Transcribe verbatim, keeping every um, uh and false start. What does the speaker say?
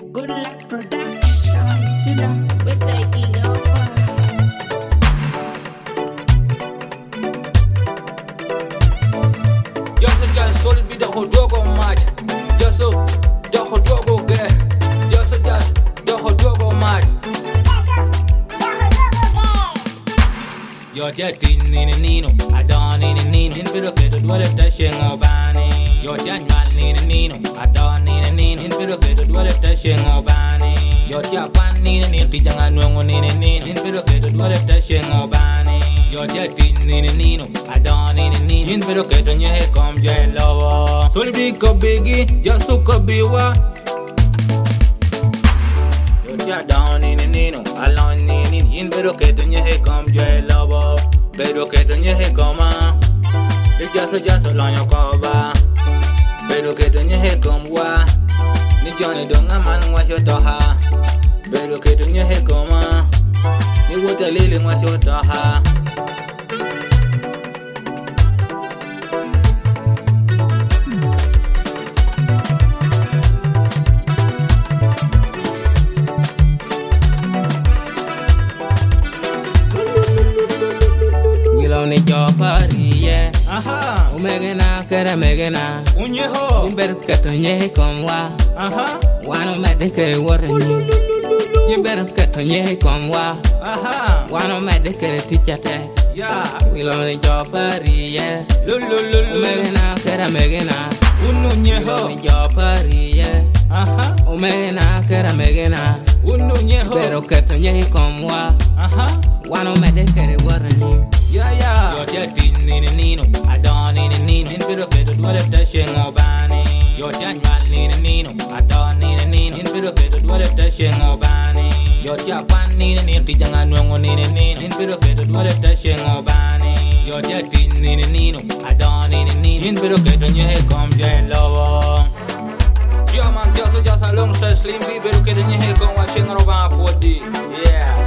Good luck production, you know, we're taking over. Just a just solid be the whole dogo match. Just so the whole dogo get. Just a just the whole dogo match. Yo jati nini nino, adon nini nino. Infiro que tu duele te shengo bani. Yo janual nini nino, adon nini nino. Infiro que tu duele te shengo bani. Yo japan nini nino, tijanga nuengo nini nino. Infiro que tu duele te shengo bani. Yo jati nini nino, adon nini nino. Infiro que tu nyehe kom je lovo. Soli biko bigi, jasu ko biwa. Ya down in the nino, alone in in pero que tu nyehe kom je lobo, pero que tu nyehe koma, de jaso jaso lanyo koba, pero que tu nyehe kom wa, ni jone donga man wa shotoha, pero que tu nyehe koma, ni wota lili wa shotoha. Ni jo party yeah. Aha. Omegena kera megena. Unyeho. Imber kato nyehe komwa. Aha. Wano medike warani. Imber kato nyehe komwa. Aha. Wano medike tichate. Yeah. Wilo ni jo party yeah. Lulululu. Omegena kera megena. Ununyeho. Ni jo party yeah. Aha. Omegena kera megena. Ununyeho. Pero kato nyehe komwa. Aha. Wano medike warani. Yeah, yeah. Yo jati nini nino, adon nini nino. Infiro que tu duele te shengo bani. Yo janual nini nino, adon nini nino. Infiro que tu duele te shengo bani. Yo japan nini nino, tijanga nuengo nini nino. Infiro que tu duele te shengo bani. Yo jati nini nino, adon nini nino. Infiro que tu nyehe kom je lovo. Yo man, yo so just a long stay slim, pero que tu nyehe kom wa shengo roba podi. Yeah.